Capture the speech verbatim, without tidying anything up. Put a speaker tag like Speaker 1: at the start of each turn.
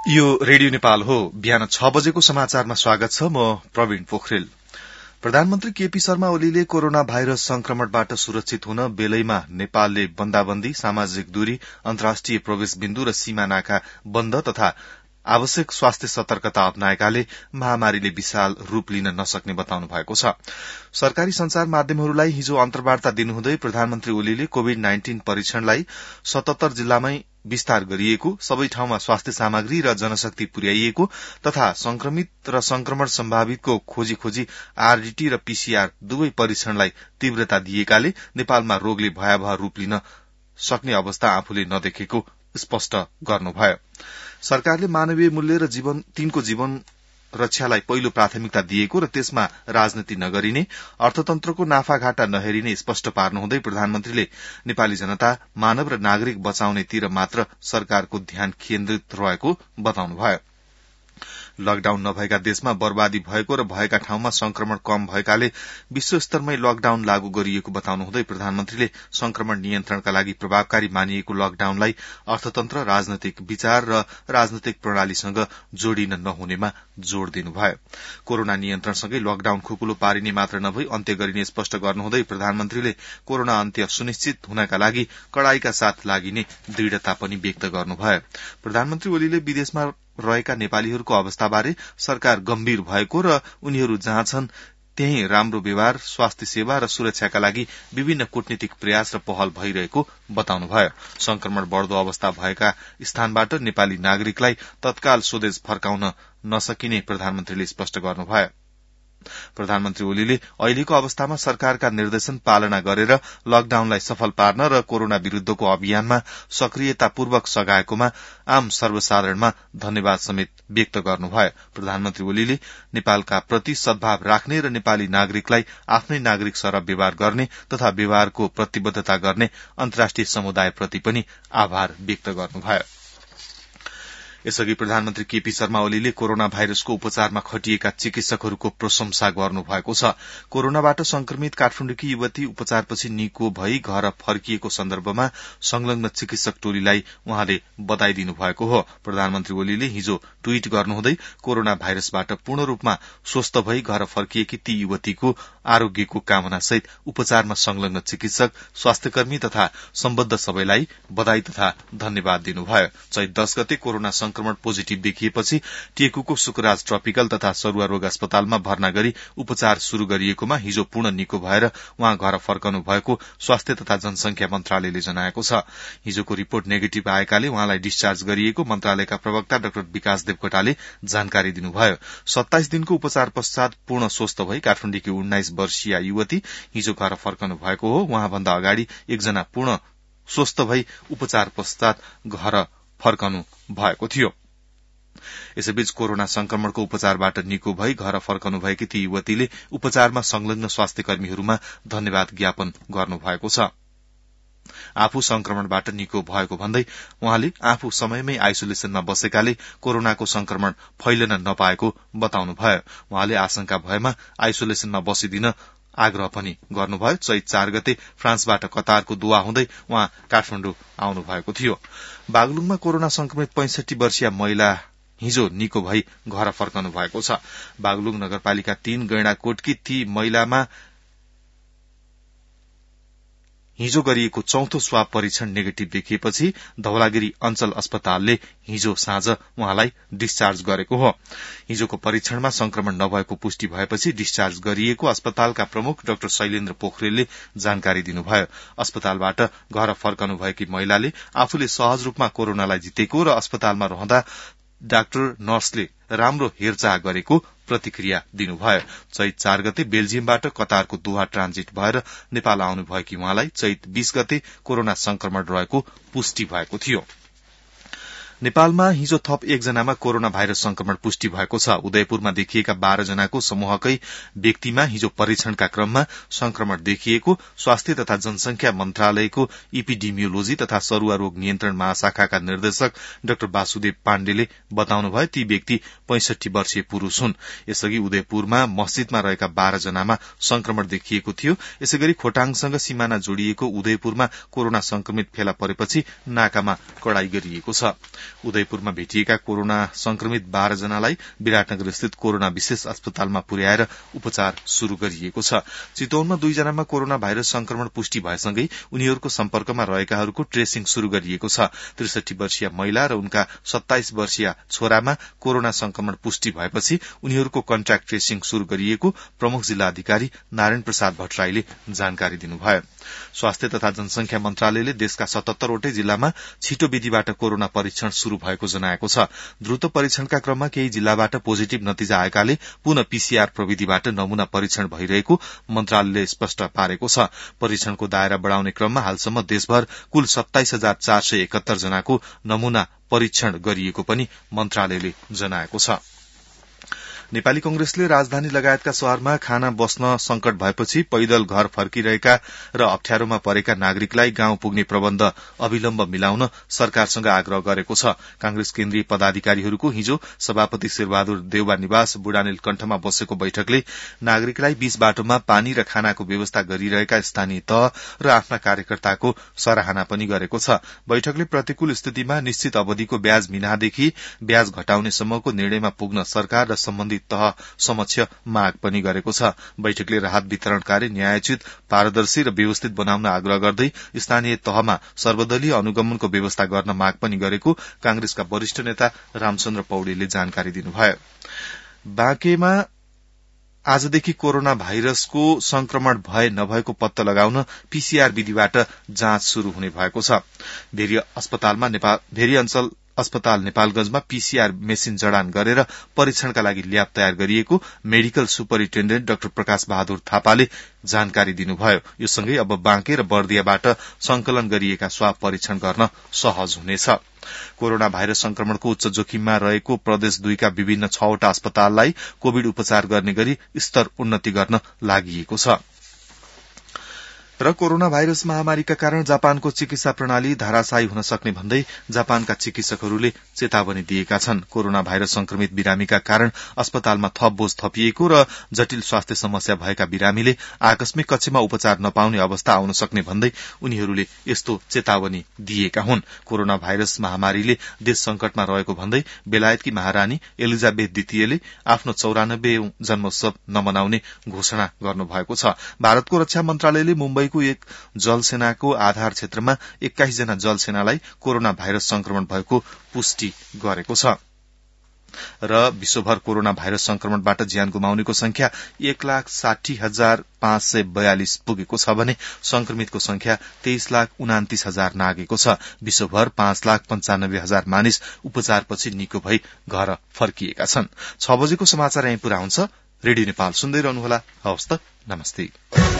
Speaker 1: यो रेडियो नेपाल हो। बिहान छ बजेको समाचारमा स्वागत छ। म प्रवीण पोखरेल। प्रधानमन्त्री केपी शर्मा ओलीले कोरोना भाइरस संक्रमणबाट सुरक्षित हुन बेलैमा नेपालले बन्दाबन्दी, सामाजिक दूरी, अन्तर्राष्ट्रिय प्रवेश बिन्दु र सीमा नाका बन्द तथा आवश्यक स्वास्थ्य सतर्कता अपनाएकाले महामारीले विशाल रूप लिन नसक्ने बताउनु भएको छ। सरकारी संचार माध्यमहरूलाई हिजो अन्तर्वार्ता दिनुहुँदै प्रधानमन्त्री ओलीले कोविड नाइन्टीन परीक्षणलाई सतहत्तर जिल्लामै विस्तार गरिएको, सबै ठाउँमा स्वास्थ्य सामग्री र जनशक्ति पुर्याइएको तथा संक्रमित र संक्रमण सम्भावितको खोजी खोजी आरडीटी र पीसीआर दुवै परीक्षणलाई तीव्रता दिएकाले नेपालमा रोगले भयावह रूप लिन सक्ने अवस्था आफूले नदेखेको स्पष्ट गर्नुभयो। सरकारले मानवीय मूल्य र जीवन तीनको जीवन रक्षालाई पहिलो प्राथमिकता दिएको र त्यसमा राजनीति नगरिने, अर्थतन्त्रको नाफाघाटा नहेरिने स्पष्ट पार्नुहुँदै प्रधानमन्त्रीले नेपाली जनता, मानव र नागरिक बचाउनेतिर मात्र सरकारको ध्यान केन्द्रित रहेको बताउनुभयो। लकडाउन नभएका देशमा बर्बादी भएको र भएका ठाउँमा संक्रमण कम भएकाले विश्वस्तरमै लकडाउन लागू गरिएको बताउनुहुँदै प्रधानमन्त्रीले संक्रमण नियन्त्रणका लागि प्रभावकारी मानिएको लकडाउनलाई अर्थतन्त्र, राजनैतिक विचार र राजनैतिक प्रणालीसँग जोडिन नहुनेमा जोड़ दिनुभयो। कोरोना नियन्त्रणसँगै लकडाउन खुकुलो पारिने मात्र नभई अन्त्य गरिने स्पष्ट गर्नुहुँदै प्रधानमन्त्रीले कोरोना अन्त्य सुनिश्चित हुनका लागि कड़ाईका साथ लागिने दृढ़ता पनि व्यक्त गर्नुभयो। प्रधानमन्त्री ओलीले विदेशमा रहेका नेपालीहरूको अवस्थाबारे सरकार गम्भीर भएको र उनीहरू जहाँ छन् त्यही राम्रो व्यवहार, स्वास्थ्य सेवा र सुरक्षाका लागि विभिन्न कूटनीतिक प्रयास र पहल भइरहेको बताउनुभयो। संक्रमण बढ़दो अवस्था भएका स्थानबाट नेपाली नागरिकलाई तत्काल स्वदेश फर्काउन नसकिने प्रधानमन्त्रीले स्पष्ट गर्नुभयो। प्रधानमन्त्री ओलीले अहिलेको अवस्थामा सरकारका निर्देशन पालना गरेर लकडाउनलाई सफल पार्न र कोरोना विरूद्धको अभियानमा सक्रियतापूर्वक सघाएकोमा आम सर्वसाधारणमा धन्यवाद समेत व्यक्त गर्नुभयो। प्रधानमन्त्री ओलीले नेपालका प्रति सद्भाव राख्ने र नेपाली नागरिकलाई आफ्नै नागरिक सरह व्यवहार गर्ने तथा व्यवहारको प्रतिबद्धता गर्ने अन्तर्राष्ट्रिय समुदायप्रति पनि आभार व्यक्त गर्नुभयो। यसअघि प्रधानमन्त्री केपी शर्मा ओलीले कोरोना भाइरसको उपचारमा खटिएका चिकित्सकहरूको प्रशंसा गर्नुभएको छ। कोरोनाबाट संक्रमित काठमाडौँकी युवती उपचारपछि निको भई घर फर्किएको सन्दर्भमा संलग्न चिकित्सक टोलीलाई उहाँले बधाई दिनुभएको हो। प्रधानमन्त्री ओलीले हिजो ट्वीट गर्नुहुँदै कोरोना भाइरसबाट पूर्ण रूपमा स्वस्थ भई घर फर्किएकी ती युवतीको आरोग्यको कामनासहित उपचारमा संलग्न चिकित्सक, स्वास्थ्यकर्मी तथा सम्बद्ध सबैलाई बधाई तथा धन्यवाद दिनुभयो। चैत दश गते कोरोना संक्रमण पोजिटिभ देखिएपछि टेकुको सुकराज ट्रपिकल तथा सरुवा रोग अस्पतालमा भर्ना गरी उपचार शुरू गरिएकोमा हिजो पूर्ण निको भएर उहाँ घर फर्कनु भएको स्वास्थ्य तथा जनसंख्या मन्त्रालयले जनाएको छ। हिजोको रिपोर्ट नेगेटिभ आएकाले उहाँलाई डिस्चार्ज गरिएको मन्त्रालयका प्रवक्ता डाक्टर विकास देवकोटाले जानकारी दिनुभयो। सत्ताइस दिनको उपचार पश्चात पूर्ण स्वस्थ भई काठमाडौँकी उन्नाइस वर्षीय युवती हिजो घर फर्कनु भएको हो। उहाँभन्दा अगाडि एकजना पूर्ण स्वस्थ भई उपचार पश्चात घर फर्कनु भएको थियो। यसैबीच कोरोना संक्रमणको उपचारबाट निको भई घर फर्कनु भएकी ती युवतीले उपचारमा संलग्न स्वास्थ्य कर्मीहरूमा धन्यवाद ज्ञापन गर्नुभएको छ। आफू संक्रमणबाट निको भएको भन्दै उहाँले आफू समयमै आइसोलेसनमा बसेकाले कोरोनाको संक्रमण फैलन नपाएको बताउनुभयो। उहाँले आशंका भएमा आइसोलेसनमा बसिदिन आग्रह पनि गर्नुभयो। चैत चार गते फ्रान्सबाट कतारको दुआ हुँदै उहाँ काठमाडौँ आउनु भएको थियो। बागलुङमा कोरोना संक्रमित पैंसठी वर्षीय महिला हिजो निको भई घर फर्कनु भएको छ। बागलुङ नगरपालिका तीन गैंडाकोटकी ती महिलामा हिजो गरिएको चौथो स्वाब परीक्षण नेगेटिभ देखिएपछि धौलागिरी अञ्चल अस्पतालले हिजो साँझ उहाँलाई डिस्चार्ज गरेको हो। हिजोको परीक्षणमा संक्रमण नभएको पुष्टि भएपछि डिस्चार्ज गरिएको अस्पतालका प्रमुख डाक्टर शैलेन्द्र पोखरेलले जानकारी दिनुभयो। अस्पतालबाट घर फर्कनु भएकी महिलाले आफूले सहज रूपमा कोरोनालाई जितेको र अस्पतालमा रहँदा डाक्टर नर्सले राम्रो हेरचाह गरेको प्रतिक्रिया दिनुभयो। चैत चार गते बेल्जियमबाट कतारको दोहा ट्रान्जिट भएर नेपाल आउनु भएकी उहाँलाई चैत बीस गते कोरोना संक्रमण रहेको पुष्टि भएको थियो। नेपालमा हिजो थप एकजनामा कोरोना भाइरस संक्रमण पुष्टि भएको छ। उदयपुरमा देखिएका बाह्र जनाको समूहकै व्यक्तिमा हिजो परीक्षणका क्रममा संक्रमण देखिएको स्वास्थ्य तथा जनसंख्या मन्त्रालयको इपिडेमियोलोजी तथा सरुवा रोग नियन्त्रण महाशाखाका निर्देशक डाक्टर वासुदेव पाण्डेले बताउनुभयो। ती व्यक्ति पैंसठी वर्षीय पुरूष हुन्। यसअघि उदयपुरमा मस्जिदमा रहेका बाह्र जनामा संक्रमण देखिएको थियो। यसैगरी खोटाङसँग सीमाना जोडिएको उदयपुरमा कोरोना संक्रमित फेला परेपछि नाकामा कड़ाई गरिएको छ। उदयपुरमा भेटिएका कोरोना संक्रमित बाह्र जनालाई विराटनगर स्थित कोरोना विशेष अस्पतालमा पुर्याएर उपचार शुरू गरिएको छ। चितवनमा दुईजनामा कोरोना भाइरस संक्रमण पुष्टि भएसँगै उनीहरूको सम्पर्कमा रहेकाहरूको ट्रेसिङ शुरू गरिएको छ। त्रिसठी वर्षीय महिला र उनका सत्ताइस वर्षीय छोरामा कोरोना संक्रमण पुष्टि भएपछि उनीहरूको कन्ट्याक्ट ट्रेसिङ शुरू गरिएको प्रमुख जिल्ला अधिकारी नारायण प्रसाद भट्टराईले जानकारी दिनुभयो। स्वास्थ्य तथा जनसंख्या मन्त्रालयले देशका सतहत्तरवटै जिल्लामा छिटो विधिबाट कोरोना परीक्षण शुरू भएको जनाएको छ। द्रुत परीक्षणका क्रममा केही जिल्लाबाट पोजिटिभ नतिजा आएकाले पुनः पीसीआर प्रविधिबाट नमूना परीक्षण भइरहेको मन्त्रालयले स्पष्ट पारेको छ। परीक्षणको दायरा बढ़ाउने क्रममा हालसम्म देशभर कुल सत्ताइस हजार चार सय एकहत्तर जनाको नमूना परीक्षण गरिएको पनि मन्त्रालयले जनाएको छ। नेपाली कंग्रेसले राजधानी लगायतका शहरमा खाना बस्न संकट भएपछि पैदल घर फर्किरहेका र अप्ठ्यारोमा परेका नागरिकलाई गाउँ पुग्ने प्रबन्ध अविलम्ब मिलाउन सरकारसँग आग्रह गरेको छ। कांग्रेस केन्द्रीय पदाधिकारीहरूको हिजो सभापति शेरबहादुर देउबा निवास बुढानील कण्ठमा बसेको बैठकले नागरिकलाई बीच बाटोमा पानी र खानाको व्यवस्था गरिरहेका स्थानीय तह र आफ्ना कार्यकर्ताको सराहना पनि गरेको छ। बैठकले प्रतिकूल स्थितिमा निश्चित अवधिको ब्याज मिनादेखि ब्याज घटाउने सम्मको निर्णयमा पुग्न सरकार र सम्बन्धित तह समक्ष माग पनि गरेको छ। बैठकले राहत वितरण कार्य न्यायोचित, पारदर्शी र व्यवस्थित बनाउन आग्रह गर्दै स्थानीय तहमा सर्वदलीय अनुगमनको व्यवस्था गर्न माग पनि गरेको कांग्रेसका वरिष्ठ नेता रामचन्द्र पौडेलले जानकारी दिनुभयो। बाँकेमा आजदेखि कोरोना भाइरसको संक्रमण भए नभएको पत्ता लगाउन पीसीआर विधिबाट जाँच शुरू हुने भएको छ। भेरी अस्पतालमा नेपाल भेरी अञ्चल अस्पताल नेपालगंजमा पीसीआर मेसिन जडान गरेर परीक्षणका लागि ल्याब तयार गरिएको medical superintendent doctor Prakash Bahadur थापाले जानकारी दिनुभयो। यो सँगै अब बाँके र बर्दियाबाट संकलन गरिएका स्वाब परीक्षण गर्न सहज हुनेछ। कोरोना भाइरस संक्रमणको उच्च जोखिममा रहेको प्रदेश दुईका विभिन्न छवटा अस्पताललाई कोविड उपचार गर्ने गरी स्तर उन्नति गर्न लागिएको छ। र कोरोना भाइरस महामारीका कारण जापानको चिकित्सा प्रणाली धाराशायी हुन सक्ने भन्दै जापानका चिकित्सकहरूले चेतावनी दिएका छन्। कोरोना भाइरस संक्रमित बिरामीका कारण अस्पतालमा थप बोझ थपिएको र जटिल स्वास्थ्य समस्या भएका बिरामीले आकस्मिक कक्षमा उपचार नपाउने अवस्था आउन सक्ने भन्दै उनीहरूले यस्तो चेतावनी दिएका हुन्। कोरोना भाइरस महामारीले देश संकटमा रहेको भन्दै बेलायतकी महारानी एलिजाबेथ द्वितीयले आफ्नो चौरानब्बे जन्मोत्सव नमनाउने घोषणा गर्नुभएको छ। भारतको रक्षा मन्त्रालयले मुम्बई एक जलसेनाको आधार क्षेत्रमा एक्काइस जना जलसेनालाई कोरोना भाइरस संक्रमण भएको पुष्टि गरेको छ। र विश्वभर कोरोना भाइरस संक्रमणबाट ज्यान गुमाउनेको संख्या एक लाख साठी हजार पाँच सय बयालिस पुगेको छ भने संक्रमितको संख्या तेइस लाख उनातिस हजार नागेको छ। विश्वभर पाँच लाख पञ्चानब्बे हजार मानिस उपचारपछि निको भई घर फर्किएका छन्। छ बजेको समाचार यही पूरा हुन्छ। रेडियो नेपाल सुन्दै रहनुहोला। हवस् त, नमस्ते।